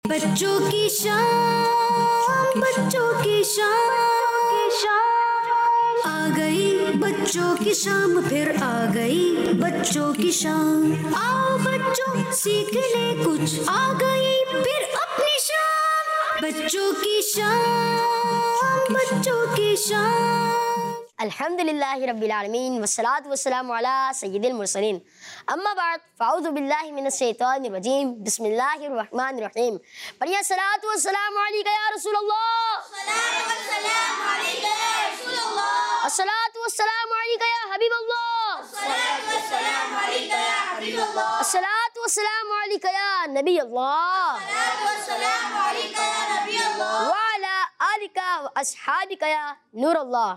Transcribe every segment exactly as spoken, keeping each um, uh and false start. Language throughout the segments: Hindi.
बच्चों की शाम, बच्चों की शाम, आ गई बच्चों की शाम, फिर आ गई बच्चों की शाम। आओ बच्चों सीख ले कुछ, आ गई फिर अपनी शाम। बच्चों की शाम, बच्चों की शाम। अल्हम्दुलिल्लाहि रब्बिल आलमीन वस्सलातु वस्सलामु अला सय्यिदिल मुरसलीन अम्मा बाद फ़अऊज़ु बिल्लाहि मिनश शैतानिर रजीम बिस्मिल्लाहिर रहमानिर रहीम। पढ़िए सलातु वस्सलामु अलैका या रसूलल्लाह, अस्सलातु वस्सलामु अलैका या हबीबल्लाह, अस्सलातु वस्सलामु अलैका या नबी अल्लाह, व अला आलिका व अस्हाबिका या नूर अल्लाह।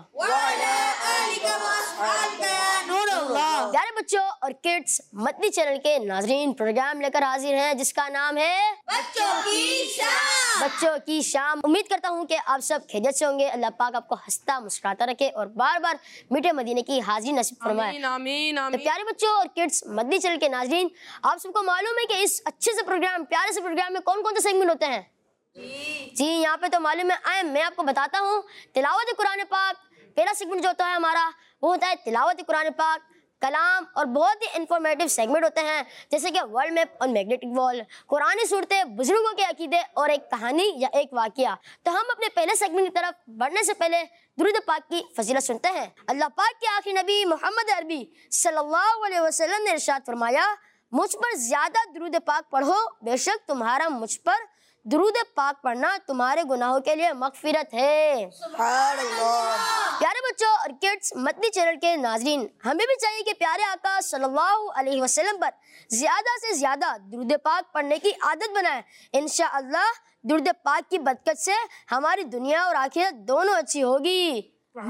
प्यारे बच्चों और किड्स, मदनी चैनल के नाजरीन, प्रोग्राम लेकर हाजिर हैं जिसका नाम है बच्चों की शाम। बच्चों की शाम। उम्मीद करता हूँ कि आप सब खैरियत से होंगे। अल्लाह पाक आपको हंसता मुस्कुराता रखे और बार बार मीठे मदीने की हाजिरी नसीब फरमाए। आमीन, आमीन, आमीन। तो प्यारे बच्चों और किड्स, मदनी चैनल के नाजरीन, आप सबको मालूम है कि इस अच्छे से प्रोग्राम, प्यारे से प्रोग्राम में कौन कौन से सेगमेंट होते हैं? जी, यहाँ पे तो मालूम है। आए मैं आपको बताता हूँ। तिलावत कुरान पाक पहला सेगमेंट जो होता है हमारा, वो होता है तिलावत कुरान पाक, कलाम और बहुत ही इंफॉर्मेटिव सेगमेंट होते हैं जैसे कि वर्ल्ड मैप और मैग्नेटिक वॉल, कुरानी सूरतें, बुजुर्गों के अकीदे और एक कहानी या एक वाकया। तो हम अपने पहले सेगमेंट की तरफ बढ़ने से पहले दुरूद पाक की फजीलत सुनते हैं। अल्लाह पाक के आखिरी नबी मोहम्मद अरबी सल्लल्लाहु अलैहि वसल्लम ने इरशाद फरमाया, मुझ पर ज्यादा दुरूद पाक पढ़ो, बेशक तुम्हारा मुझ पर दुरूद पाक पढ़ना तुम्हारे गुनाहों के लिए मगफिरत है। प्यारे बच्चों और किड्स, मदनी चैनल के नाजरीन, हमें भी चाहिए कि प्यारे आका सल्लल्लाहु अलैहि वसल्लम पर ज्यादा से ज्यादा दुरूद पाक पढ़ने की आदत बनाएं। इंशाअल्लाह दुरूद पाक की बरकत से हमारी दुनिया और आखिरत दोनों अच्छी होगी।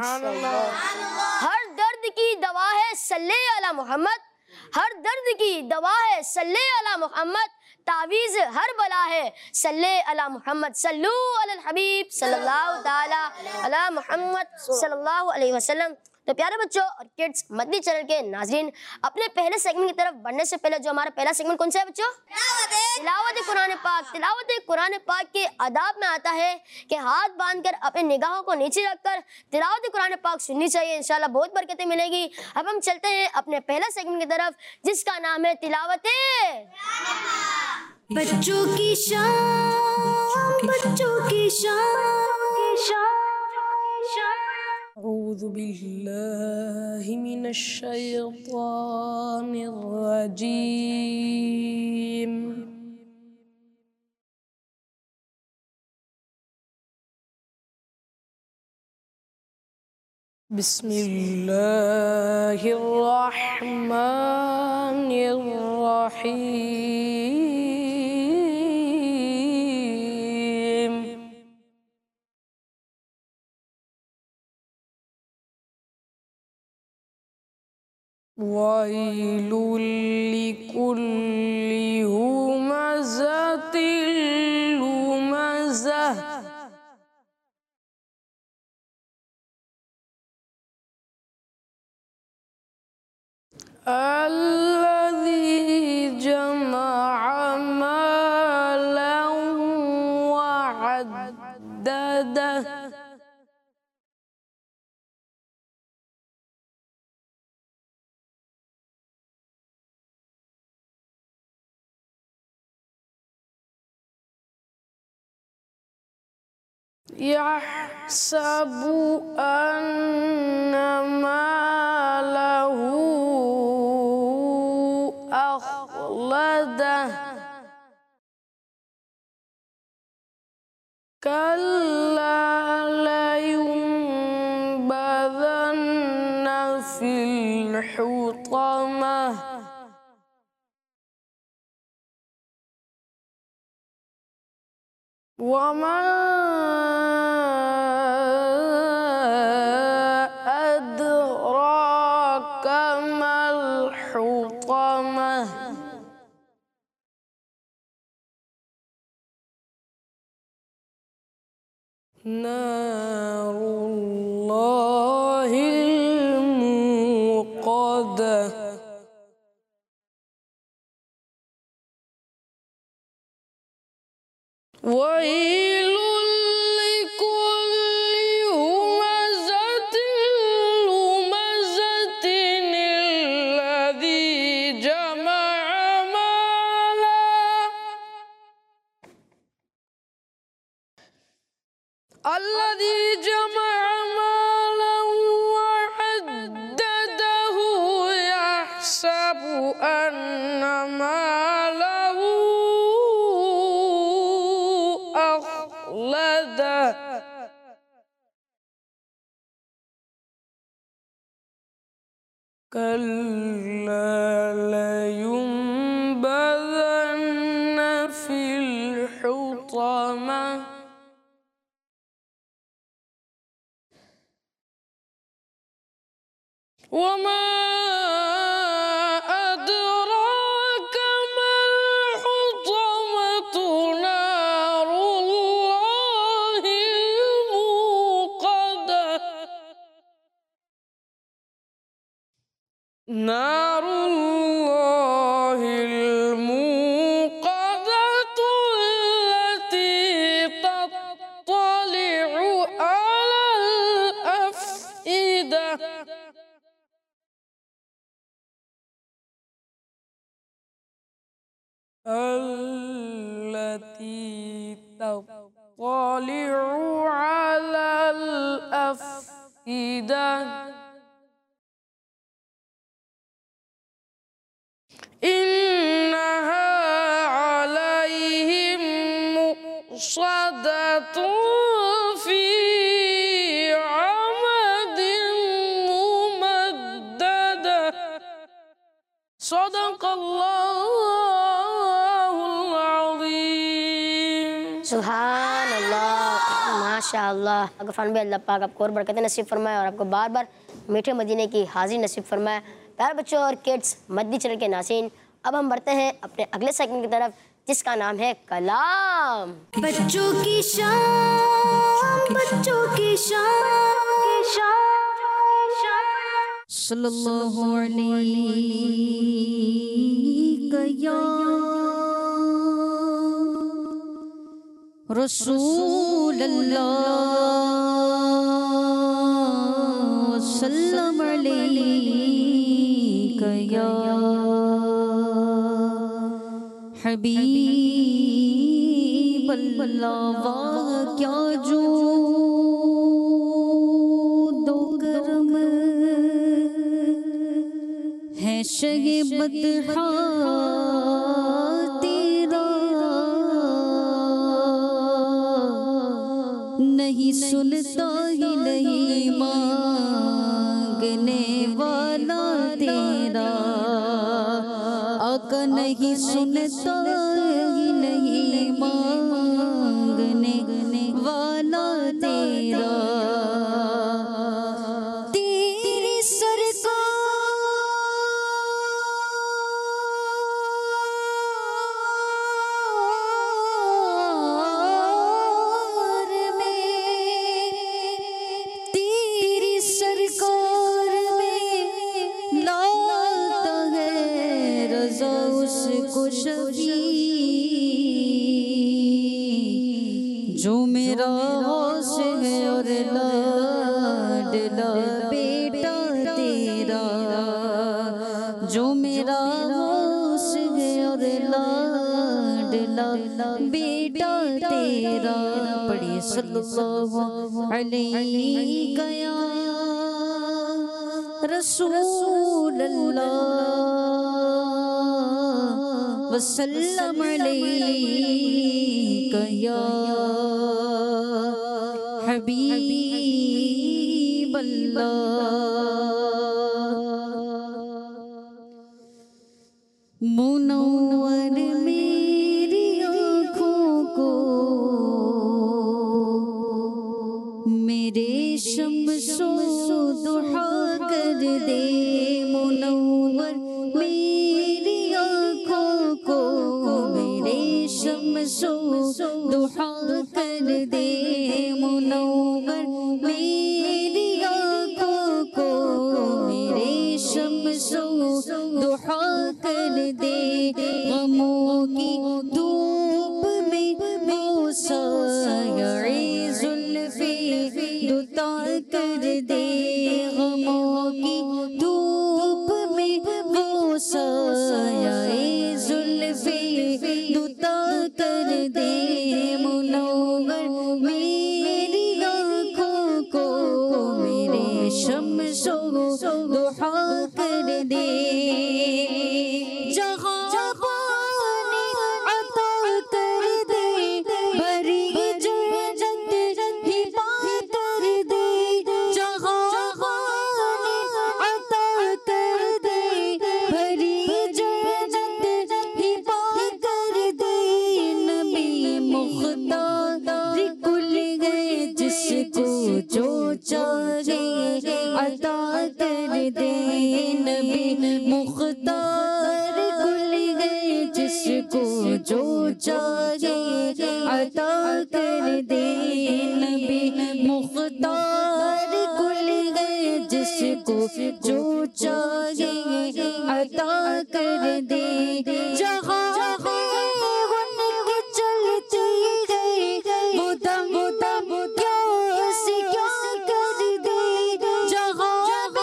हर दर्द की दवा है सल्ले अला मोहम्मद, हर दर्द की दवा है सल्ले अला मोहम्मद, तावीज़ हर बला है सल्ले अला मोहम्मद, सल्लू अलल हबीब सल्लल्लाहु ताला अला मोहम्मद सल्लल्लाहु अलैहि वसल्लम। तो प्यारे बच्चों और किड्स, मदनी चैनल के नाजरीन, अपने पहले सेगमेंट की तरफ बढ़ने से पहले जो हमारा पहला सेगमेंट कौन सा है बच्चों? तिलावत कुरान पाक। तिलावत कुरान पाक के आदाब में आता है कि हाथ बांधकर अपने निगाहों को नीचे रखकर तिलावत कुरान पाक सुननी चाहिए। इंशाल्लाह बहुत बरकतें मिलेगी। अब हम चलते हैं अपने पहला सेगमेंट की तरफ जिसका नाम है तिलावत बच्चों की शाम, बच्चों की शाम। अऊज़ु बिल्लाहि मिनश शैतानिर रजीम। बिस्मिल्लाहिर रहमानिर रहीम। वाइलुल लिकुल्ली हुमज़तिल लुमज़ह, अल्लज़ी जमअ मालन वअद्ददह, यहसबु अन्न मालहु अख़लदह, कल्ला लयुनबज़न्न फ़िल हुतमह, वमा अदराक मल हुतमह, नारुल्लाहिल मूक़दह। ويل لكل همزة لمزة الذي جمع مالا الذي جمع مالا وعدده يحسب أن ماله أخلده كلا لينبذن في الحطمة وما أدراك ما الحطمة نار الله الموقدة نار الله الموقدة التي تطلع على الأفئدة التي تطلع على الأفئدة إنها عليهم مؤصدة في عمد ممددة صدق الله العظيम। सुभान अल्लाह, माशाअल्लाह। गफान भी अल्लाह पाक आपको और बरकतें नसीब फरमाए और आपको बार बार मीठे मदीने की हाजिर नसीब फरमाए। प्यारे बच्चों और किड्स, मदनी चैनल के नाज़रीन, अब हम बढ़ते हैं अपने अगले सेगमेंट की तरफ जिसका नाम है कलाम। बच्चों की शान, बच्चों की शान, सल्लल्लाहु अलैहि या रसूल अल्लाह, सल्लम अलैका या हबीब अल्लाह। वाह क्या जो दो करम है शगे बदहा तेरा, नहीं सुनता ही नहीं मांगने वाला तेरा, आका नहीं सुनता ही नहीं मांगने वाला तेरा। तेरी सरकार में, तेरी सरकार में लाता है रज़ा उसको शफी, जो मेरा होश है और लाडला बेटा तेरा, जो मेरा होश है और लाडला बेटा तेरा। पढ़िए सल्लल्लाहु अलैहि या रसूल अल्लाह, वसल्लम अलैका या हबीब अल्लाह। मुनव्वर मेरी आँखों को मेरे शम्सो दुहा कर दे, मुनव्वर मेरी आँखों को मेरे शम्सो दुहा कर दे, मुनव्वर मेरी आँखों को मेरे शम्सो दुहा कर दे। गमों की धूप में वो साये जुल्फे दुता कर दे गमों की धूप में वो साये जुल्फे दुता कर दे मुनव्वर मेरी आँखों को मेरे शम्सो दुहा कर दे जहाँ पानी अता कर दे भरी जन्नत हिबा कर दे जहाँ पानी अता कर दे भरी जन्नत हिबा कर दे नबी मुख्तार कुल गए जिसको जो चाहे अता कर दे नबी मुख्तार कुल गए जिसको जो चाहे अता कर दे नबी मुख्तार कुल गए जिसको जो चाहे अता कर दे जहाँ चलती गई वो दम दम क्या से क्या कर दे जहाँ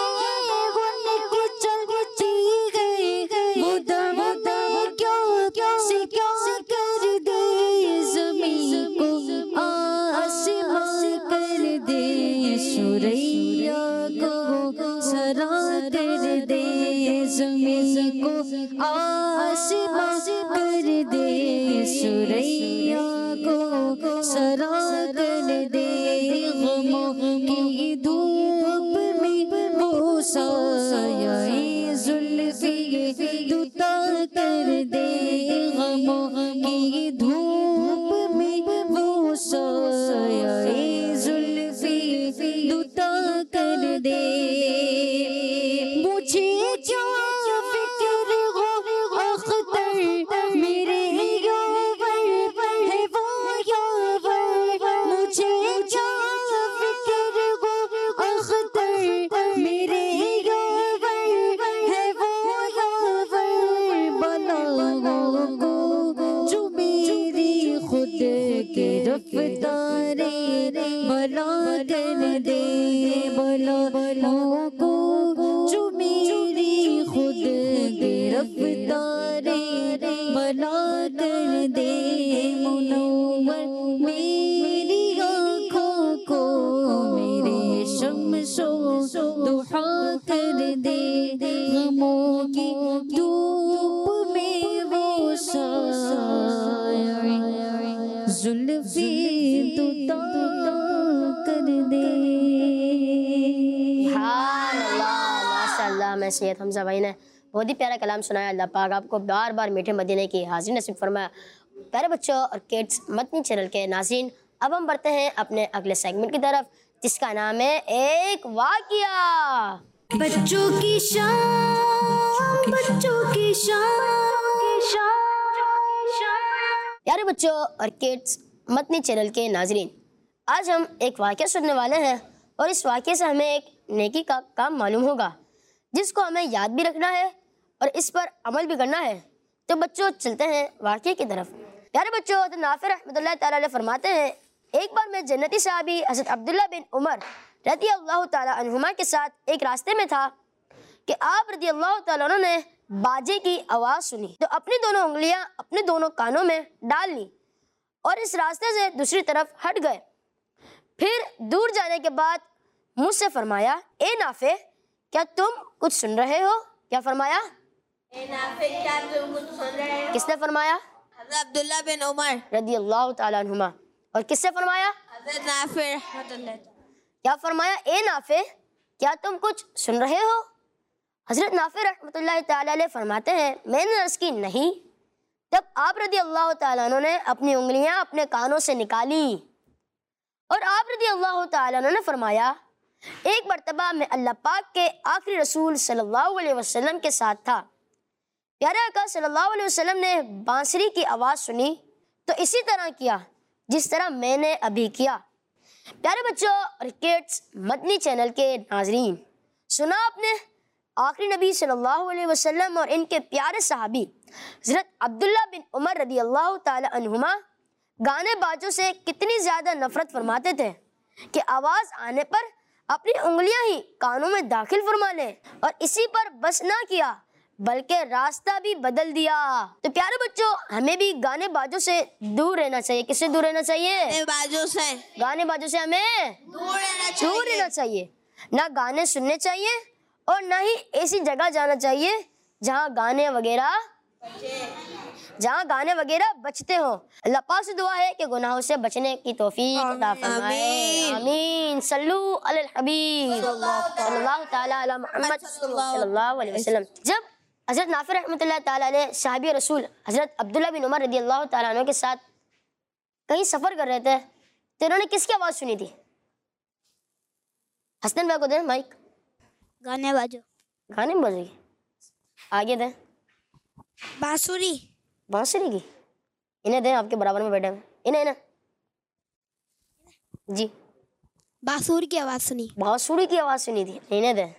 चलती गई वो दम दम क्या से क्या कर दे ज़मीन को आसमां कर दे सुरैया को सरा कर दे ज़मीन को आसमां कर दे सुरैया को सरा कर दे गमों की धूप में वो साये जुल्फे दुता कर दे गमों की धूप में वो साये जुल्फे दुता कर दे मुझे क्या फिक्र हो अख्तर मेरे यावर है वो यावर मुझे क्या फिक्र हो अख्तर मेरे यावर है वो यावर बलाओं को जो मेरी खुद के रफ्तारे बला कर दे बलाओं को जो मेरी खुद के रफ्तारे बला कर दे मुनव्वर मेरी आँखों को मेरे शम्सो दुहा कर दे गमों की धूप में वो साये जुल्फे दुता कर दे। माशाअल्लाह, मैं सैयद हमजा भाई ने बहुत ही प्यारा कलाम सुनाया। अल्लाह पाक आपको बार बार मीठे मदीने की हाजिरी नसीब फरमाया। प्यारे बच्चों और किड्स मदनी चैनल के नाज़रीन, अब हम बढ़ते हैं अपने अगले सेगमेंट की तरफ जिसका नाम है एक वाक़िया। बच्चों की शान बच्चों की शान प्यारे बच्चों और किड्स मदनी चैनल के नाज़रीन, आज हम एक वाक़या सुनने वाले हैं और इस वाक़ये से हमें एक नेकी का काम मालूम होगा जिसको हमें याद भी रखना है और इस पर अमल भी करना है। तो बच्चों चलते हैं वाक़ये की तरफ। प्यारे बच्चों, तो नाफिर रहमतुल्लाह ताला अलैह फरमाते हैं, एक बार मैं जन्नती साहबी हज़रत अब्दुल्ला बिन उमर रज़ी अल्लाह ताला अन्हुमा के साथ एक रास्ते में था कि आप रज़ी अल्लाह ताला अन्हु ने बाजे की आवाज़ सुनी तो अपनी दोनों उंगलियां अपने दोनों कानों में डाल ली और इस रास्ते से दूसरी तरफ हट गए। फिर दूर जाने के बाद मुझसे फरमाया, ए नाफे, क्या तुम कुछ सुन रहे हो? क्या फरमाया? ए नाफे, क्या तुम कुछ सुन रहे हो? किसने फरमाया? हज़रत अब्दुल्ला बिन उमर रज़ी अल्लाह ताला अन्हुमा। और किससे फरमाया? हज़रत नाफे रहमतुल्लाह। क्या फरमाया? ए नाफे, क्या तुम कुछ सुन रहे हो? हज़रत नाफे रहमतुल्लाह ताला अलैह फरमाते हैं, मैंने अर्ज़ की नहीं। तब आप रज़ी अल्लाह ताला अन्हु ने अपनी उंगलियां अपने कानों से निकाली और आप रज़ी अल्लाह ताला अन्हु ने फरमाया, एक मर्तबा मैं अल्लाह पाक के आखिरी रसूल सल्लल्लाहु अलैहि वसल्लम के साथ था। प्यारे आका सल्लल्लाहु अलैहि वसल्लम ने बांसुरी की आवाज़ सुनी तो इसी तरह किया जिस तरह मैंने अभी किया। प्यारे बच्चों और किड्स मदनी चैनल के नाजरीन, सुना आपने आखिरी नबी सल्लल्लाहु अलैहि वसल्लम और इनके प्यारे सहाबी हज़रत अब्दुल्ला बिन उमर रज़ी अल्लाह ताला अन्हुमा गाने बाजों से कितनी ज्यादा नफरत फरमाते थे कि आवाज आने पर अपनी उंगलियां ही कानों में दाखिल फरमा ले, और इसी पर बस ना किया बल्कि रास्ता भी बदल दिया। तो प्यारे बच्चों, हमें भी गाने बाजों से दूर रहना चाहिए। किससे दूर रहना चाहिए? बाजू से गाने बाजों से हमें दूर रहना दूर रहना चाहिए। ना गाने सुनने चाहिए और ना ही ऐसी जगह जाना चाहिए जहाँ गाने वगैरह जहाँ गाने वगैरह बचते हो। अल्लाह पाक से दुआ है कि गुनाहों से बचने की तौफीक अता फरमाए। आमीन। सल्लू अलल हबीब सल्लल्लाहु तआला अला मुहम्मद सल्लल्लाहु अलैहि वसल्लम। जब हज़रत नाफिर रहमतुल्लाह ताला अलैह साहिब रसूल हज़रत अब्दुल्ला बिन उमर रदियल्लाहु ताला अन्हु के साथ कहीं सफ़र कर रहे थे तो इन्होंने किसकी आवाज़ सुनी थी? हसन भाई को दे माइक। गाने बाजो गाने में बजेगी। आगे दे। बांसुरी बांसुरी की। इन्हें दें, आपके बराबर में बैठे हैं इन्हें इन्हें जी। बांसुरी की आवाज सुनी बांसुरी की आवाज़ सुनी थी। इन्हें दें।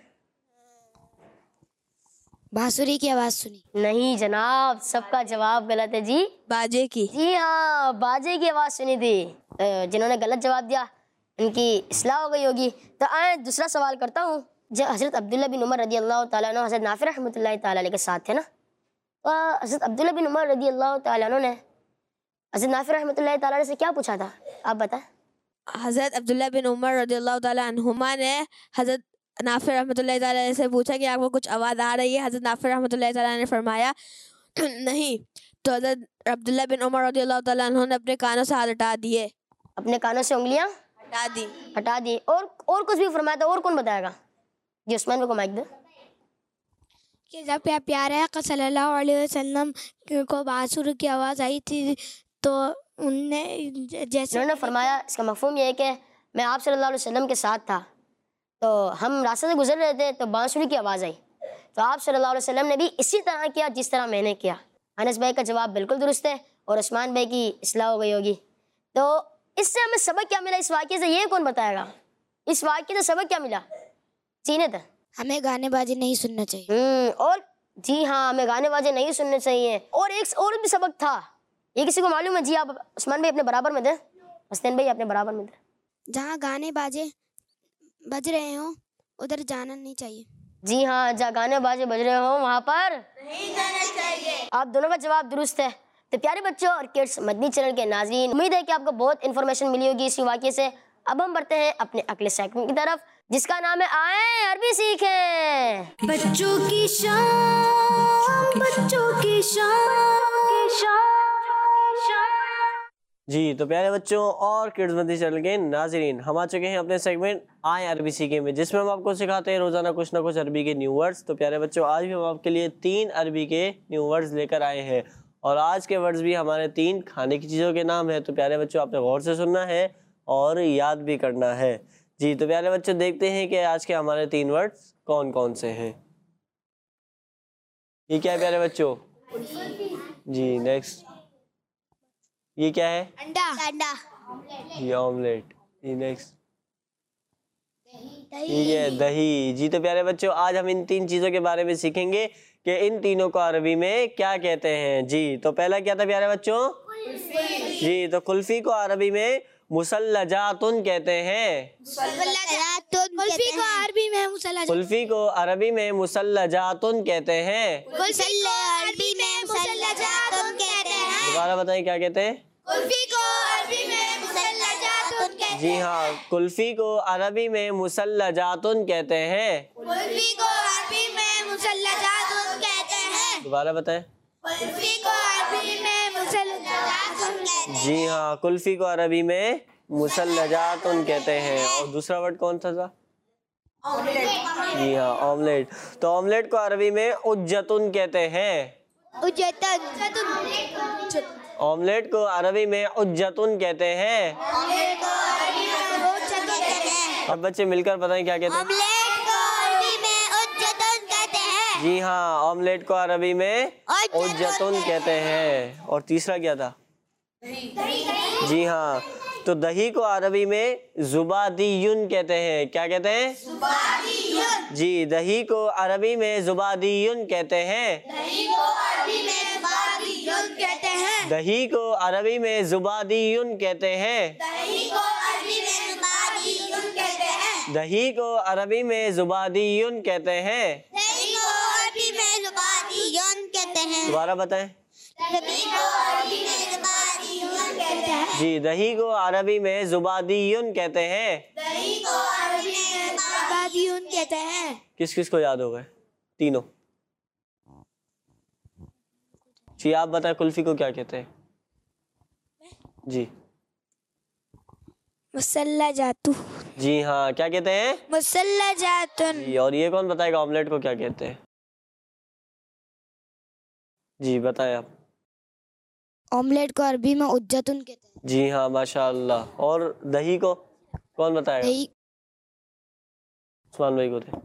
बांसुरी की आवाज सुनी नहीं जनाब, सबका जवाब गलत है जी। बाजे की। जी हाँ, बाजे की आवाज़ सुनी थी। जिन्होंने गलत जवाब दिया इनकी इस्लाह हो गई होगी। तो आए दूसरा सवाल करता हूँ। जब हज़रत अब्दुल्ला बिन उमर रदी अल्लाह ताला अन्हु हज़रत नाफिर रहमतुल्लाहि ताला अलैह के साथ थे ना, तो हज़रत अब्दुल्ला बिन उमर रदी अल्लाह ताला अन्हु ने हज़रत नाफिर रहमतुल्लाहि ताला अलैह से क्या पूछा था, आप बताएं? हज़रत अब्दुल्ला बिन उमर रज़ियल्लाहु ताला अन्हुमा ने हज़रत नाफिर रहमतुल्लाहि ताला अलैह से पूछा कि आपको कुछ आवाज़ आ रही है? हज़रत नाफिर रहमतुल्लाहि ताला ने फरमाया नहीं। तो हज़रत अब्दुल्ला बिन उमर रज़ियल्लाहु ताला अन्हु ने अपने कानों से हाथ हटा दिए। अपने कानों से उंगलियां हटा दी हटा दी। और और कुछ भी फरमाया था? और कौन बताएगा? जी उस्मान भाई को माइक दो। कि जब प्या, प्यारे आका सल्लल्लाहु अलैहि वसल्लम को बांसुरी की आवाज़ आई थी तो उनने जैसे उन्होंने फरमाया, इसका मफहूम ये है कि मैं आप सल्लल्लाहु अलैहि वसल्लम के साथ था, तो हम रास्ते से गुजर रहे थे तो बांसुरी की आवाज़ आई, तो आप सल्लल्लाहु अलैहि वसल्लम ने भी इसी तरह किया जिस तरह मैंने किया। अनस भाई का जवाब बिल्कुल दुरुस्त है और उस्मान भाई की इस्लाह हो गई होगी। तो इससे हमें सबक क्या मिला इस वाक़े से, ये कौन बताएगा? इस वाक़े से सबक क्या मिला? सीने था हमें गाने बाजे नहीं सुनना चाहिए। हम्म और जी हाँ, हमें गाने बाजे नहीं सुनने चाहिए। और एक और भी सबक था, ये किसी को मालूम है? जी आप उस्मान भाई अपने बराबर में थे, हसन भाई अपने बराबर में थे। जहाँ गाने बाजे बज रहे हो उधर जाना नहीं चाहिए। जी हाँ, जहाँ गाने बाजे बज रहे हो वहाँ पर नहीं जाना चाहिए। आप दोनों का जवाब दुरुस्त है। तो प्यारे बच्चों और किड्स मदनी चैनल के नाज़रीन, उम्मीद है कि आपको बहुत इन्फॉर्मेशन मिली होगी इसी वाक़े से। अब हम बढ़ते हैं अपने अगले सेगमेंट की तरफ जिसका नाम है आए अरबी सीखें। बच्चों की शान, बच्चों की शान। जी तो प्यारे बच्चों और किड्स मदनी चैनल के नाजरीन, हम आ चुके हैं अपने सेगमेंट आए अरबी सीखें में, जिसमें हम आपको सिखाते हैं रोज़ाना कुछ ना कुछ अरबी के न्यू वर्ड्स। तो प्यारे बच्चों, आज भी हम आपके लिए तीन अरबी के न्यू वर्ड्स लेकर आए हैं और आज के वर्ड्स भी हमारे तीन खाने की चीज़ों के नाम है। तो प्यारे बच्चों, आपने गौर से सुनना है और याद भी करना है। जी तो प्यारे बच्चों, देखते हैं कि आज के हमारे तीन वर्ड्स कौन कौन से हैं। ये क्या है प्यारे बच्चों? जी नेक्स्ट, ये क्या है? अंडा अंडा ये ऑमलेट। ये नेक्स्ट, ये है दही। जी तो प्यारे बच्चों, आज हम इन तीन चीज़ों के बारे में सीखेंगे कि इन तीनों को अरबी में क्या कहते हैं। जी तो पहला क्या था प्यारे बच्चों? जी तो कुल्फी को अरबी में मुसल्लजातुन कहते हैं। कुल्फी को अरबी में मुसल्लजा कुल्फी को अरबी में मुसल्लजातुन कहते हैं। कुल्फी को अरबी में मुसल्लजातुन कहते हैं। दोबारा बताइए क्या कहते हैं? कुल्फी को अरबी में मुसल्लजातुन कहते हैं। जी हाँ, कुल्फी को अरबी में मुसल्लजातुन कहते हैं। कुल्फी को अरबी में मुसल्लजातुन कहते हैं। दोबारा बताएं। कुल्फी को अरबी में मुसल्लजातुन कहते हैं। जी हाँ, कुल्फी को अरबी में मुसल्लजातुन कहते हैं। और दूसरा वर्ड कौन सा था? जी हाँ, ऑमलेट। तो ऑमलेट को अरबी में उज्जतुन कहते हैं। ऑमलेट को अरबी में उज्जतुन कहते हैं। अब बच्चे मिलकर बताएं क्या कहते हैं? ऑमलेट को अरबी में उज्जतुन कहते हैं। जी हाँ, ऑमलेट को अरबी में उज्जतुन कहते हैं। और तीसरा क्या था? जी हाँ, तो दही को अरबी में जुबादियुन कहते हैं। क्या कहते हैं? जुबादियुन। जी, दही को अरबी में जुबादियुन कहते हैं। दही को अरबी में जुबादियुन कहते हैं। दही को अरबी में ज़ुबादियुन कहते हैं। दही को अरबी में ज़ुबादियुन कहते हैं। दही को अरबी में ज़ुबादियुन कहते हैं। दही को अरबी में ज़ुबादियुन कहते हैं। दोबारा बताएं। दही को अरबी में ज़ुबादियुन कहते हैं। जी, दही को अरबी में ज़ुबादियुन कहते हैं। दही को अरबी में ज़ुबादियुन कहते हैं। किस किस को याद हो गए? तीनों। जी, आप बताएं कुल्फी को क्या कहते हैं? जी मुसल्ला जातू। जी हाँ, क्या कहते हैं? मुसल्ला जातुन। जी, और ये कौन बताएगा ऑमलेट को क्या कहते हैं? जी बताएं आप। ऑमलेट को अरबी में उज्जतुन कहते हैं। जी हाँ, माशाअल्लाह। और दही को कौन बताएगा? दही उस्मान भाई को दे।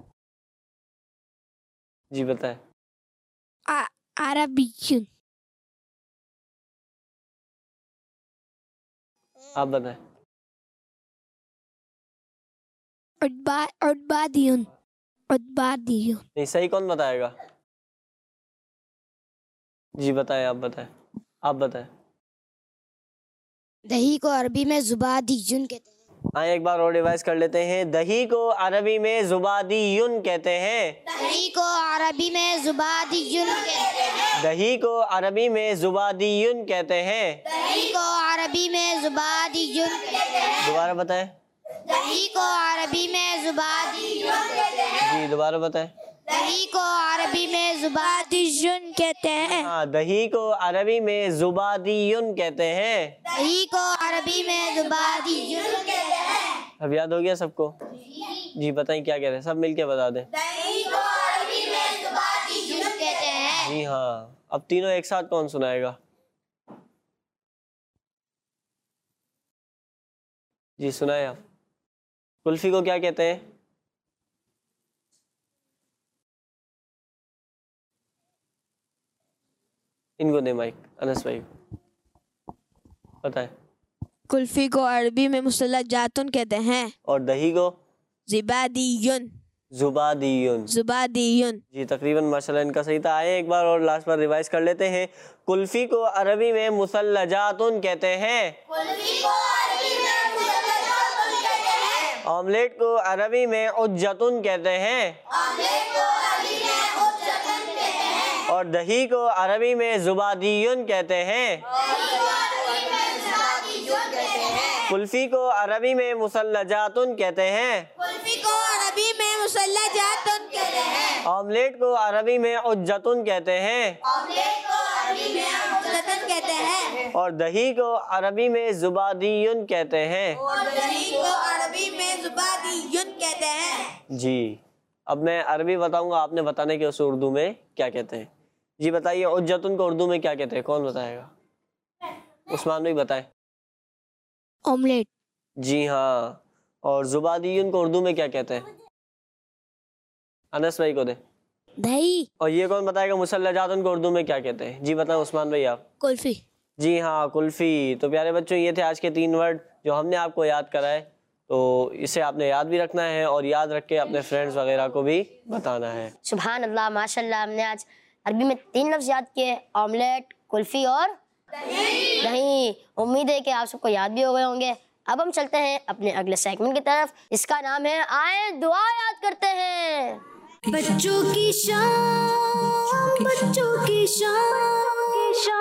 जी बताएं। अरबियुन। आप बताएं। उद्बा उद्बादियुन। उद्बादियुन। नहीं, सही कौन बताएगा? जी बताएं, आप बताएं। आप बताएं। दही को अरबी में ज़ुबादियुन कहते हैं। आए एक बार और रिवाइज कर लेते हैं। दही को अरबी में ज़ुबादियुन कहते हैं। दही को अरबी में ज़ुबादियुन कहते हैं। दही को अरबी में ज़ुबादियुन कहते हैं। दही को अरबी में ज़ुबादियुन कहते हैं। दोबारा बताएं। दही को अरबी में ज़ुबादियुन कहते हैं। जी दोबारा बताएं। दही को अरबी में ज़ुबादियुन कहते हैं। हाँ, दही को अरबी में ज़ुबादियुन कहते हैं। दही को अरबी में ज़ुबादियुन कहते हैं। अब याद हो गया सबको? जी बताएं क्या कह रहे हैं, सब मिलके बता दें। दही को अरबी में ज़ुबादियुन कहते हैं। जी हाँ, अब तीनों एक साथ कौन सुनाएगा? जी सुनाए आप। कुल्फी को क्या कहते हैं? इनको दे माइक, अनस भाई बताएं। कुल्फी को अरबी में मुसल्ला जातुन कहते हैं। और दही को? ज़ुबादियुन। ज़ुबादियुन। ज़ुबादियुन। जी तकरीबन माशाल्लाह इनका सही था। आए एक बार और लास्ट बार रिवाइज कर लेते हैं। कुल्फी को अरबी में मुसल्लजातुन कहते हैं। कुल्फी को अरबी में मुसल्लजातुन कहते हैं। ऑमलेट को अरबी में उज्जतुन कहते हैं। ऑमलेट को अरबी में उज्जतुन कहते हैं। और दही को अरबी में ज़ुबादियुन कहते हैं। दही को अरबी में ज़ुबादियुन कहते हैं। कुल्फी को अरबी में मुसल्लजातुन कहते हैं। कुल्फी को अरबी में मुसल्लजातुन कहते हैं। ऑमलेट को अरबी में उज्जतुन कहते हैं। ऑमलेट को अरबी में उज्जतुन कहते हैं। और दही को अरबी में ज़ुबादियुन कहते हैं। और दही को अरबी में ज़ुबादियुन कहते हैं। जी, अब मैं अरबी बताऊंगा, आपने बताने के उस उर्दू में क्या कहते हैं। जी बताइए, उज्जतुन को उर्दू में क्या कहते हैं, कौन बताएगा? उस्मान भाई बताएं। ऑमलेट। जी हाँ, और ज़ुबादियुन को उर्दू में क्या कहते हैं? अनस भाई को दे। दही। और ये कौन बताएगा मुसल्लजातुन को उर्दू में क्या कहते हैं? जी बताएं उस्मान भाई आप। कुल्फी। जी हाँ, कुल्फी। तो प्यारे बच्चों, ये थे आज के तीन वर्ड जो हमने आपको याद कराए। तो इसे आपने याद भी रखना है और याद रख के अपने फ्रेंड्स वगैरह को भी बताना है। सुभान अल्लाह, माशाल्लाह। हमने आज अरबी में तीन लफ्ज़ याद किए, ऑमलेट, कुल्फी और दही। उम्मीद है कि आप सबको याद भी हो गए होंगे। अब हम चलते हैं अपने अगले सेगमेंट की तरफ। इसका नाम है आए दुआ याद करते हैं। बच्चों की शान, बच्चों की शान।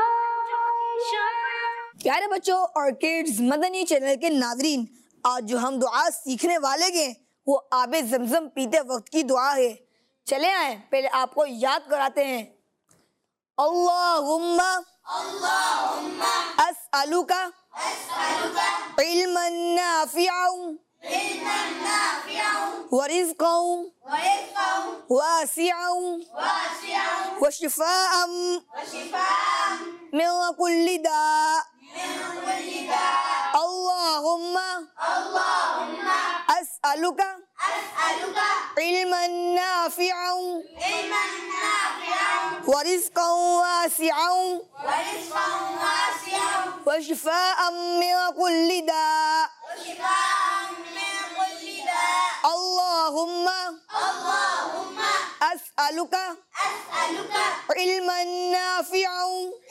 प्यारे बच्चों और किड्स मदनी चैनल के नाजरीन, आज जो हम दुआ सीखने वाले हैं वो आबे ज़मज़म पीते वक्त की दुआ है। चले आए पहले आपको याद कराते हैं। अल्लाहुम्मा अल्लाहुम्मा अस्अलुका अस्अलुका इल्मन नाफिअन इल्मन नाफिअन व रिज़्क़न व रिज़्क़न वासिअन वासिअन व शिफ़ाअन व शिफ़ाअन मिन कुल्लि दा। मिन कुल्लि दा। अल्लाहुम्मा अल्लाहुम्मा अस्अलुका अस्अलुका इल्मन नाफिअन इल्मन नाफिअन व रिज़्क़न वासिअन व रिज़्क़न वासिअन व शिफ़ाअन मिन कुल्लि दा। व शिफ़ाअन मिन कुल्लि दा। अल्लाहुम्मा अल्लाहुम्मा अस्अलुका इल्मन नाफिअन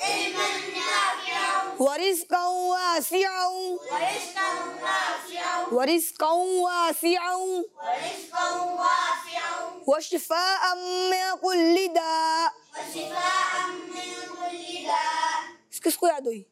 व रिज़्क़न वासिअन व रिज़्क़न वासिअन व शिफ़ाअन मिन कुल्लि दा। किसको याद हुई?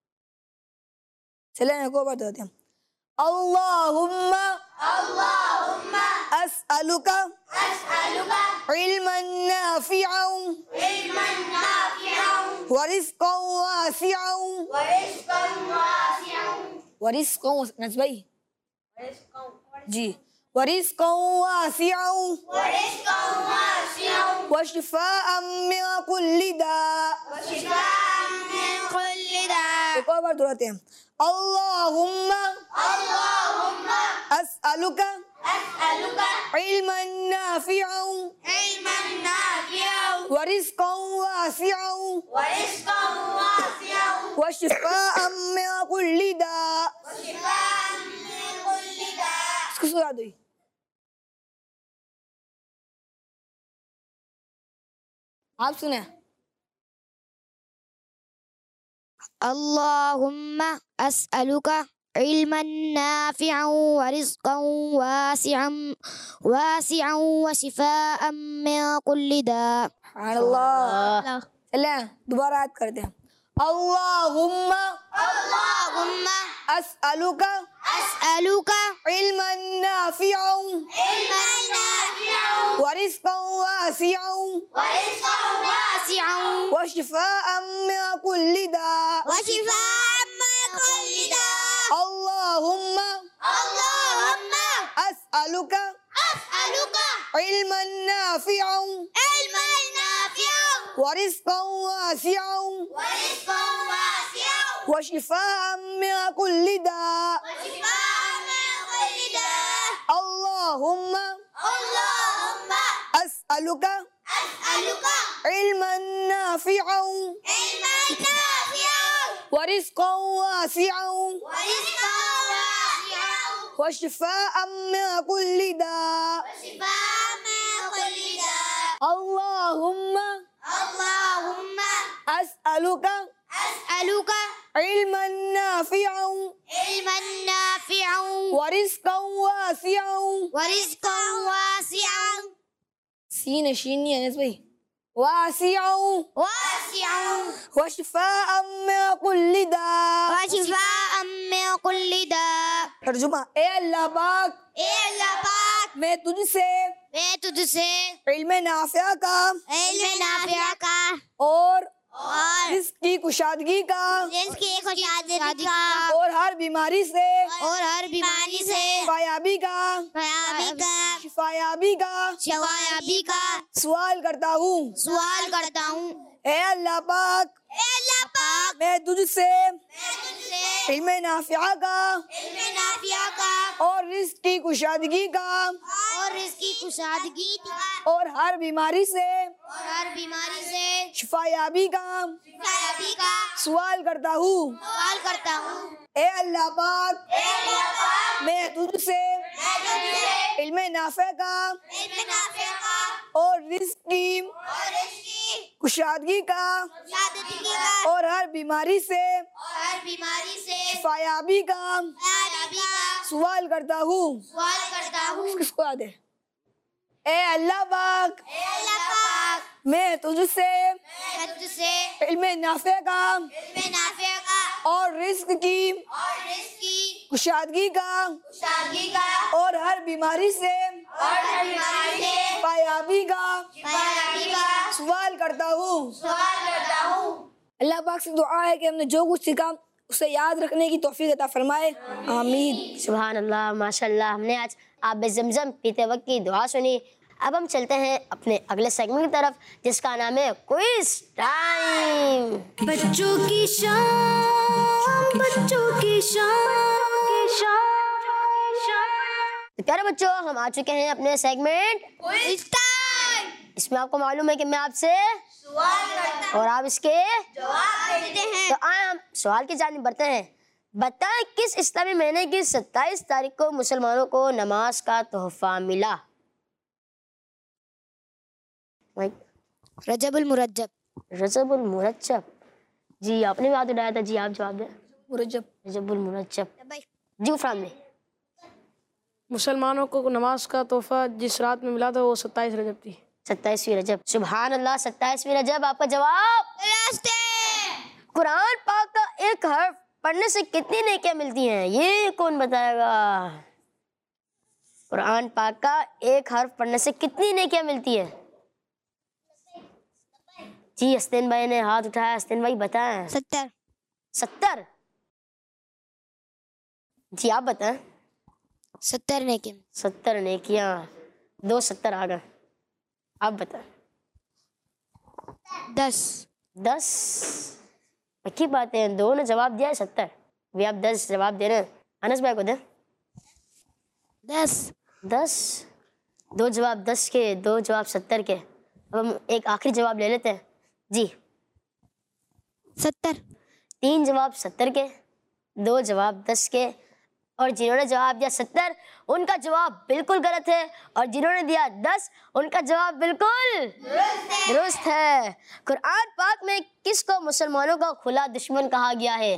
चले ना को बताते हैं। अल्लाहुम्मा अल्लाहुम्मा अस्अलुका अस्अलुका इल्मन नाफिअन इल्मन नाफिअन व रिज़्क़न वासिअन व रिज़्क़न वासिअन व रिज़्क़न नस भाई जी व रिज़्क़न वासिअन व रिज़्क़न वासिअन व शिफ़ाअन मिन कुल्लि दा व शिफ़ाअन मिन कुल्लि दा। एक और बार दोहराते हैं। अल्लाहुम्मा अल्लाहुम्मा अस्अलुका अस्अलुका इल्मन नाफिअन इल्मन नाफिअन व रिज़्क़न वासिअन व रिज़्क़न वासिअन व शिफ़ाअन मिन कुल्लि दा व शिफ़ाअन मिन कुल्लि दा। इसको याद हुई? आप सुने। अल्लाहुम्मा अस्अलुका इल्मन नाफिअन व रिज़्क़न वासिअन वासिअन व शिफ़ाअन मिन कुल्लि दा। अल्लाह। चलें दोबारा याद करते हैं। अल्लाहुम्मा अल्लाहुम्मा अस्अलुका अस्अलुका इल्मन नाफिअन इल्मन नाफिअन व रिज़्क़न वासिअन व रिज़्क़न वासिअन व शिफ़ाअन मिन कुल्लि दा व शिफ़ाअन मिन कुल्लि दा। अल्लाहुम्मा अल्लाहुम्मा अस्अलुका अस्अलुका इल्मन नाफिअन इल्मन नाफिअन व रिज़्क़न वासिअन व रिज़्क़न वासिअन व शिफ़ाअन मिन कुल्लि दा। व शिफ़ाअन मिन कुल्लि दा। अल्लाहुम्मा अल्लाहुम्मा अस्अलुका अस्अलुका इल्मन नाफिअन इल्मन नाफिअन व रिज़्क़न वासिअन व रिज़्क़न वासिअन व शिफ़ाअन मिन कुल्लि दा। व शिफ़ाअन मिन कुल्लि दा। अल्लाहुम्मा अल्लाहुम्मा अस्अलुका अस्अलुका इल्मन नाफिअन इल्मन नाफिअन व रिज़्क़न वासिअन व रिज़्क़न वासिअन सीन शीन नहीं है अनस भाई वासिअन वासिअन व शिफ़ाअन मिन कुल्लि दा। व शिफ़ाअन मिन कुल्लि दा। तर्जुमा। ए अल्लाह पाक ए अल्लाह पाक मैं तुझसे मैं तुझसे इल्म नाफिया का इल्म नाफिया का और और रिज़्क़ की कुशादगी का रिज़्क़ की कुशादगी का और हर बीमारी से और हर बीमारी से शिफायाबी का शिफायाबी का शिफायाबी का शिफायाबी का सवाल करता हूँ। सवाल करता हूँ। ए अल्लाह पाक ए अल्लाह पाक मैं तुझसे मैं तुझसे इल्म नाफिया का इल्म नाफिया का और रिज़्क़ की कुशादगी का और रिज़्क़ की कुशादगी का और हर बीमारी से और हर बीमारी से शिफायाबी का शिफायाबी का सवाल करता हूँ। सवाल करता हूँ। ए अल्लाह पाक ए अल्लाह पाक मैं तुझसे मैं तुझसे इल्म नाफे का इल्म नाफिया का और रिज़्क़ की और रिज़्क़ की कुशादगी का कुशादगी का और हर बीमारी से और हर बीमारी से शिफायाबी का शिफायाबी का सवाल करता हूँ। सवाल करता हूँ। किसको याद है? ए अल्लाह पाक ए अल्लाह पाक मैं तुझसे मैं तुझसे इल्म नाफे का इल्म नाफिया का और रिज़्क़ की और रिज़्क़ की कुशादगी का कुशादगी का और हर बीमारी से और हर बीमारी से शिफायाबी का शिफायाबी का सवाल करता हूँ। सवाल करता हूँ। अल्लाह पाक से दुआ है कि हमने जो कुछ सीखा उसे याद रखने की तौफीक अता फरमाए। आमीन। सुभान अल्लाह माशाल्लाह। हमने आज आब ज़मज़म पीते वक्त की दुआ सुनी। अब हम चलते हैं अपने अगले सेगमेंट की तरफ जिसका नाम है क्विज टाइम। बच्चों की शान बच्चों की शान तो प्यारे बच्चों हम आ चुके हैं अपने सेगमेंट क्विज टाइम। इसमें आपको मालूम है कि मैं आपसे सवाल करता और आप इसके जवाब देते हैं। तो आए हम सवाल की जानिब बढ़ते हैं। बताएं किस इस्लामी महीने की सत्ताईस तारीख को मुसलमानों को नमाज का तोहफा मिला? रजबुल मुरज्जब। रजबुल मुरज्जब। जी आपने भी हाथ उठाया था, जी आप जवाब दें। मुरज्जब। रजबुल मुरज्जब। जी उफरान में। मुसलमानों को नमाज का तोहफा जिस रात में मिला था वो सत्ताईस रजब थी। सत्ताईसवीं रजब। सुभान अल्लाह, सत्ताईसवीं रजब आपका जवाब। कुरान पाक का एक हर्फ पढ़ने से कितनी नेकियां मिलती हैं, ये कौन बताएगा? कुरान पाक का एक हर्फ पढ़ने से कितनी नेकियां मिलती है? जी हस्दैन भाई ने हाथ उठाया, हस्दैन भाई बताएं। सत्तर। सत्तर। जी आप बताएं। सत्तर नेकियां। सत्तर नेकियां, दो सत्तर आ गए। आप बताएं। दस। दस। पक्की बात है, दो ने जवाब दिया है सत्तर, वे आप दस जवाब दे रहे हैं। अनस भाई को दे। दस। दस। दो जवाब दस के, दो जवाब सत्तर के। अब हम एक आखिरी जवाब ले लेते हैं। जी सत्तर। तीन जवाब सत्तर के, दो जवाब दस के, और जिन्होंने जवाब दिया सत्तर उनका जवाब बिल्कुल गलत है, और जिन्होंने दिया दस उनका जवाब बिल्कुल दुरुस्त है। कुरान पाक में किसको मुसलमानों का खुला दुश्मन कहा गया है?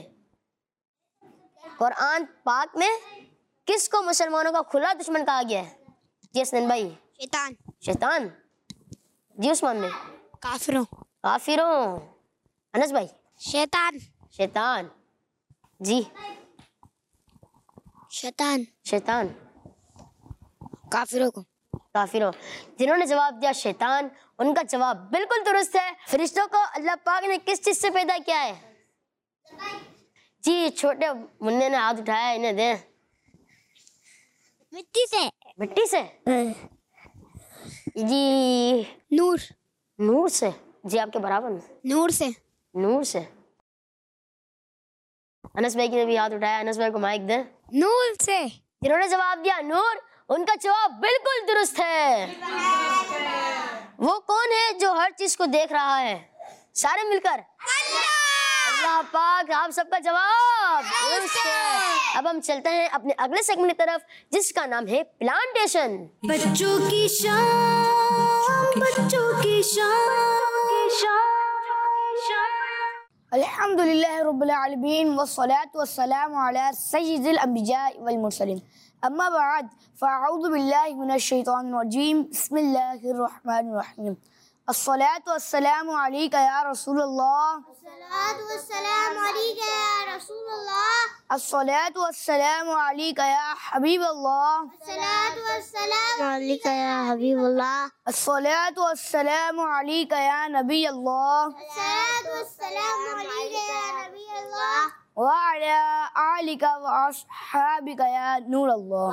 कुरान पाक में किसको मुसलमानों का खुला दुश्मन कहा गया है? जी हसनैन भाई। शैतान। शैतान। जी उस्मान में। काफिरों। काफिरों। अनस भाई। शैतान। शैतान। जी शैतान। शैतान। काफिरों को। काफिरों। जिन्होंने जवाब दिया शैतान उनका जवाब बिल्कुल दुरुस्त है। फरिश्तों को अल्लाह पाक ने किस चीज से पैदा किया है? जी छोटे मुन्ने ने हाथ उठाया, इन्हें दे। मिट्टी से। मिट्टी से। जी नूर। नूर से। जी आपके बराबर में। नूर से। नूर से। अनस भाई ने भी हाथ उठाया, अनस भाई को माइक दे। नूर से। जिन्होंने जवाब दिया नूर उनका जवाब बिल्कुल दुरुस्त है। वो कौन है जो हर चीज को देख रहा है? सारे मिलकर। अल्लाह पाक। आप सबका जवाब दुरुस्त है। अब हम चलते हैं अपने अगले सेगमेंट की तरफ जिसका नाम है प्लांटेशन। बच्चों की शान, बच्चों की शान। अल्हम्दुलिल्लाह रब्बिल आलमीन वस्सलातु वस्सलामु अला सय्यिदिल अंबिया वल मुरसलीन। अम्मा बाद फ़अऊज़ु बिल्लाहि मिनश शैतानिर रजीम। बिस्मिल्लाहिर रहमानिर रहीम। अस्सलातु वस्सलामु अलैका या रसूलल्लाह। अस्सलातु वस्सलामु अलैका या रसूलल्लाह। अस्सलातु वस्सलामु अलैका या हबीबल्लाह। अस्सलातु वस्सलामु अलैका या हबीबल्लाह। अस्सलातु वस्सलामु अलैका या नबी अल्लाह। अस्सलातु वस्सलामु अलैका या नबी अल्लाह। व अला आलिका व अस्हाबिका या नूर अल्लाह।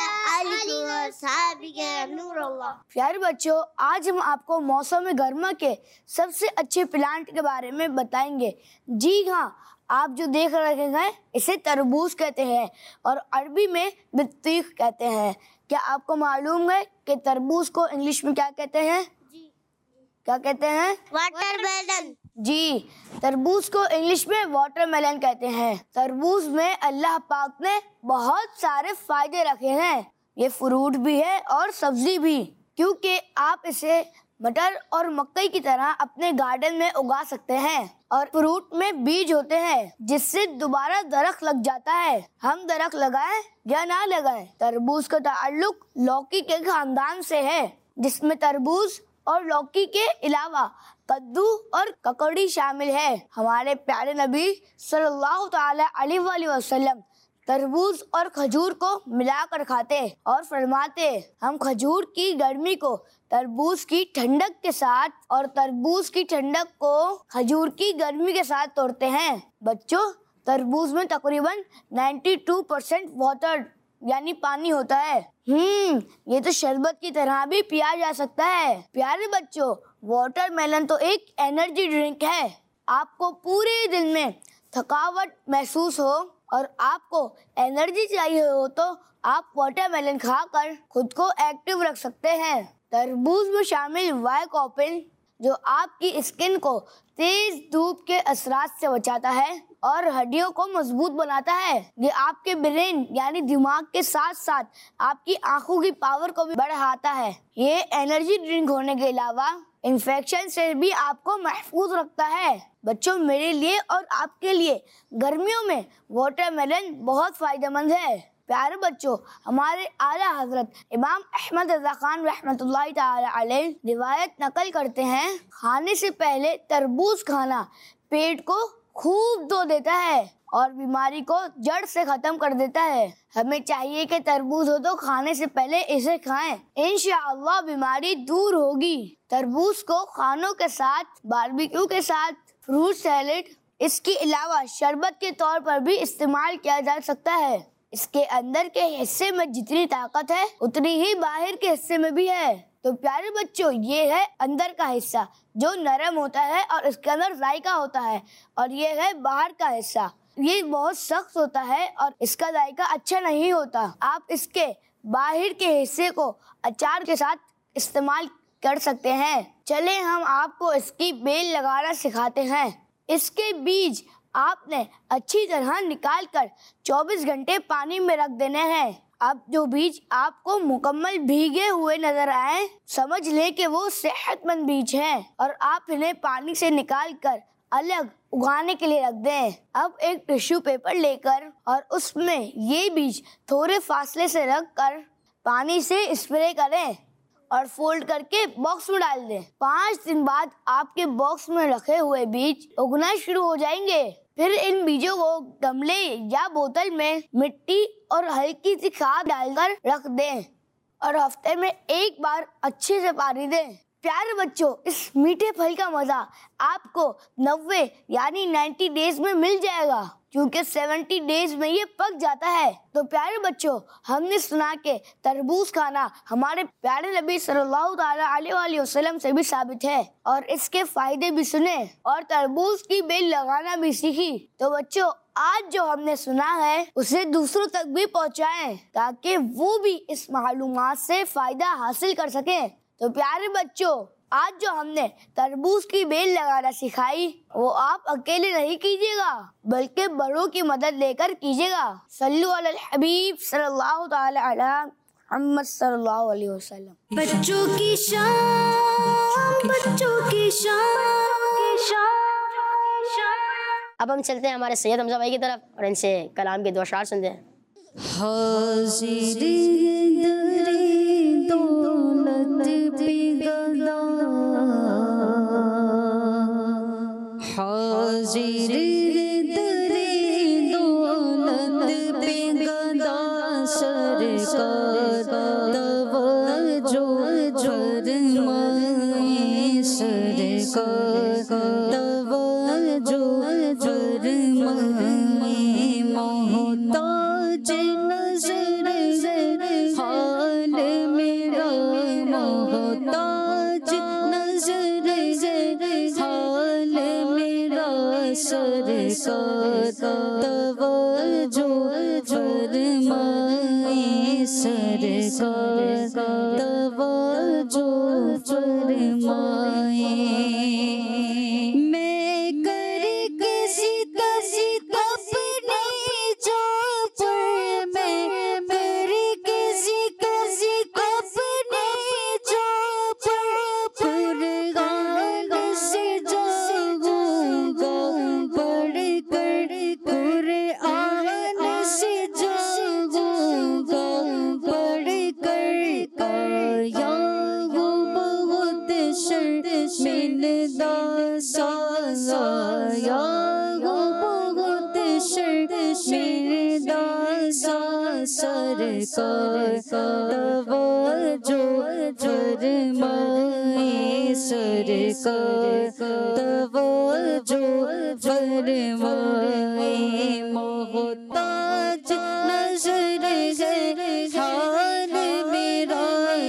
प्यारे बच्चों, आज हम आपको मौसम गर्मा के सबसे अच्छे प्लांट के बारे में बताएंगे। जी हाँ, आप जो देख रहे हैं इसे तरबूज कहते हैं और अरबी में बित्तीख कहते हैं। क्या आपको मालूम है कि तरबूज को इंग्लिश में क्या कहते हैं? क्या कहते हैं? वाटरमेलन। जी, तरबूज को इंग्लिश में वाटरमेलन कहते हैं। तरबूज में अल्लाह पाक ने बहुत सारे फायदे रखे हैं। ये फ्रूट भी है और सब्जी भी, क्योंकि आप इसे मटर और मकई की तरह अपने गार्डन में उगा सकते हैं। और फ्रूट में बीज होते हैं जिससे दोबारा दरख्त लग जाता है। हम दरख्त लगाएं या ना लगाएं, तरबूज का ताल्लुक लौकी के खानदान से है, जिसमें तरबूज और लौकी के अलावा कद्दू और ककड़ी शामिल है। हमारे प्यारे नबी सल्लल्लाहु ताला अलैहि वसल्लम तरबूज और खजूर को मिलाकर खाते और फरमाते, हम खजूर की गर्मी को तरबूज की ठंडक के साथ और तरबूज की ठंडक को खजूर की गर्मी के साथ तोड़ते हैं। बच्चों, तरबूज में तकरीबन बानवे परसेंट वाटर यानी पानी होता है। हम्म ये तो शरबत की तरह भी पिया जा सकता है। प्यारे बच्चों, वाटरमेलन तो एक एनर्जी ड्रिंक है। आपको पूरे दिन में थकावट महसूस हो और आपको एनर्जी चाहिए हो तो आप वाटरमेलन खाकर खुद को एक्टिव रख सकते हैं। तरबूज में शामिल वाइकोपिन जो आपकी स्किन को तेज धूप के असरात से बचाता है और हड्डियों को मजबूत बनाता है। ये आपके ब्रेन यानी दिमाग के साथ साथ आपकी आंखों की पावर को भी बढ़ाता है। ये एनर्जी ड्रिंक होने के अलावा इन्फेक्शन से भी आपको महफूज रखता है। बच्चों, मेरे लिए और आपके लिए गर्मियों में वाटरमेलन बहुत फायदेमंद है। प्यारे बच्चों, हमारे आला हजरत इमाम अहमद रज़ा खान रहमतुल्लाहि ताला अलैह रिवायत नकल करते हैं, खाने से पहले तरबूज खाना पेट को खूब धो देता है और बीमारी को जड़ से खत्म कर देता है। हमें चाहिए कि तरबूज हो तो खाने से पहले इसे खाएं, इंशाअल्लाह बीमारी दूर होगी। तरबूज को खानों के साथ, बारबेक्यू के साथ, फ्रूट सैलेड, इसके अलावा शरबत के तौर पर भी इस्तेमाल किया जा सकता है। इसके अंदर के हिस्से में जितनी ताकत है उतनी ही बाहर के हिस्से में भी है। तो प्यारे बच्चों, ये है अंदर का हिस्सा जो नरम होता है और इसके अंदर जायका होता है, और ये है बाहर का हिस्सा, ये बहुत सख्त होता है और इसका जायका अच्छा नहीं होता। आप इसके बाहर के हिस्से को अचार के साथ इस्तेमाल कर सकते हैं। चले हम आपको इसकी बेल लगाना सिखाते हैं। इसके बीज आपने अच्छी तरह निकालकर चौबीस घंटे पानी में रख देने हैं। अब जो बीज आपको मुकम्मल भीगे हुए नजर आए, समझ लें कि वो सेहतमंद बीज हैं और आप इन्हें पानी से निकालकर अलग उगाने के लिए रख दें। अब एक टिश्यू पेपर लेकर और उसमें ये बीज थोड़े फासले से रख कर पानी से स्प्रे करें और फोल्ड करके बॉक्स में डाल दें। पाँच दिन बाद आपके बॉक्स में रखे हुए बीज उगना शुरू हो जाएंगे। फिर इन बीजों को गमले या बोतल में मिट्टी और हल्की सी खाद डालकर रख दें और हफ्ते में एक बार अच्छे से पानी दें। प्यारे बच्चों, इस मीठे फल का मजा आपको नब्बे यानी नब्बे डेज में मिल जाएगा, क्योंकि सत्तर डेज में ये पक जाता है। तो प्यारे बच्चों, हमने सुना कि तरबूज खाना हमारे प्यारे नबी सल्लल्लाहु अलैहि वसल्लम से भी साबित है और इसके फायदे भी सुने और तरबूज की बेल लगाना भी सीखी। तो बच्चों, आज जो हमने सुना है उसे दूसरों तक भी पहुंचाएं ताकि वो भी इस मालूमात से फायदा हासिल कर सकें। तो प्यारे बच्चों, आज जो हमने तरबूज की बेल लगाना सिखाई वो आप अकेले नहीं कीजिएगा बल्कि बड़ों की मदद लेकर कीजिएगा। सल्लु अलल हबीब सल्लल्लाहु ताला अला मुहम्मद सल्लल्लाहु अलैहि वसल्लम। बच्चों की शान, बच्चों की शान। अब हम चलते हैं हमारे सैयद हमजा भाई की तरफ और इनसे कलाम के दो अशआर सुनते हैं। हाजिर दरे दौलत पे गदा सरकार तवज्जो फरमाए सरकार तवज्जो फरमाए मोहताज नजर हाल मेरा मोहताज नजर हाल मेरा सरकार तवज्जो फरमाए सरकार तवज्जो फरमाए। मैं कर किसी किसी अपने चौपर में कर किसी किसी अपने चौपर कुरान से जाऊंगा पढ़ कर कुरान से जाऊंगा पढ़ कर आया वो बहुत शर्मिंदा साया वो बहुत शर्मिंदा सा सरकार तवज्जो फरमाए सरकार तवज्जो फरमाए मोहताज नजर हाल मेरा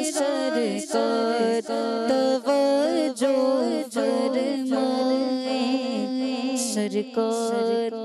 सरकार तवज्जो फरमाए सरकार